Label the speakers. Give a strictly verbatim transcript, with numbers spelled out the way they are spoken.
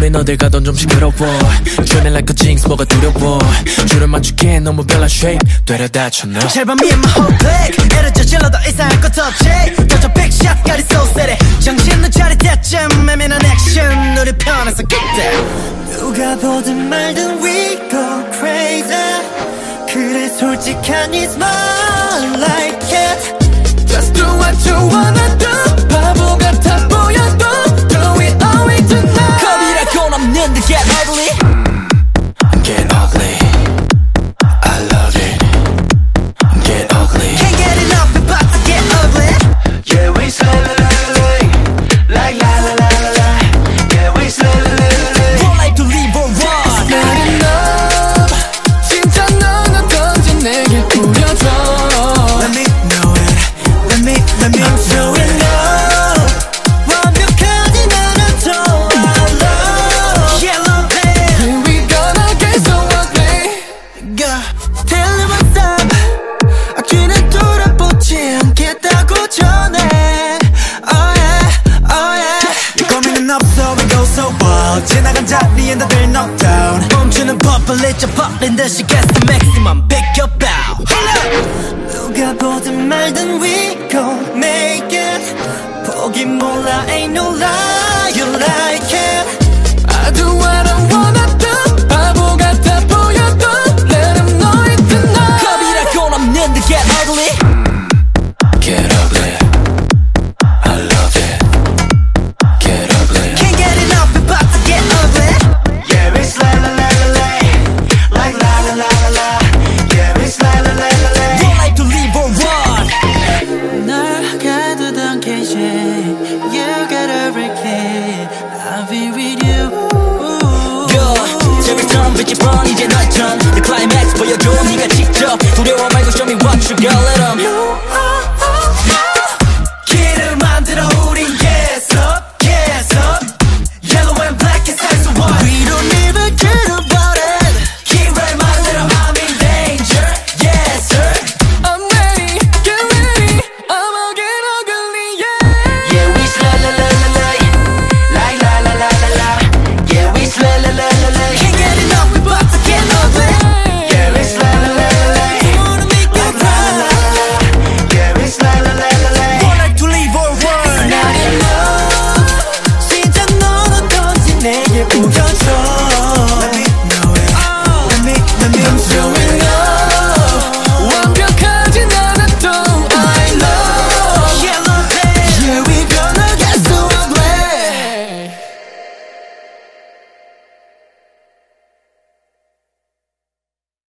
Speaker 1: 우린 어딜 가던 좀 시끄러워 Dreaming like a jinx 뭐가 두려워 줄을 맞추기엔 너무 별난 shape 되려다 쳤나
Speaker 2: 잘 봐 me and my whole clique 에러져 질러 더 이상 할 것 없지 더저 big shot got it so steady 정신은 차리때쯤 애매한 액션 우리 편에서 그때 누가 보든 말든 we go crazy 그래 솔직한 it's more like it
Speaker 1: Just do what you wanna do 바보 같아 보여도 Do it all way tonight
Speaker 2: 겁이라곤 없는데 get ugly
Speaker 1: Get ugly I love it Get ugly
Speaker 2: Can't get enough we're about to get ugly
Speaker 3: Yeah we slay la la la Like la la la la la Yeah we slay la la la
Speaker 2: One life to live or one
Speaker 1: It's not enough 진짜 너는 던져 내게 뿌려줘
Speaker 2: Let me know it Let me, let me know it 완벽하진 않아도 I love Yellow pen
Speaker 1: Here we gonna get so ugly
Speaker 2: Yeah Tell me what's up 귀는 돌아보지 않겠다고 전해 Oh yeah, oh yeah 고민은 없어 we go so wild 지나간 자리엔 다들 knocked down 멈추는 법을 잊어버린 듯이 get the maximum pick your bow 누가 보든 말든 we gon' make it 포기 몰라 ain't no lie you like it
Speaker 1: I do what I wanna do 바보 같아 보여도 Let them know it tonight
Speaker 2: 겁이라곤 없는데 get ugly
Speaker 1: Get ugly I love it Get ugly
Speaker 2: Can't get enough we're about to get ugly
Speaker 3: Yeah we slay la la la la Like la la la la la Yeah we slay la la la la
Speaker 2: One life to live or one 널 가두던 케이지 You got every key I'll be with you 제비처럼 빛이 뻔 이제 너의 turn The climax 보여줘 네가 직접 두려워 말고 show me what you got let 'em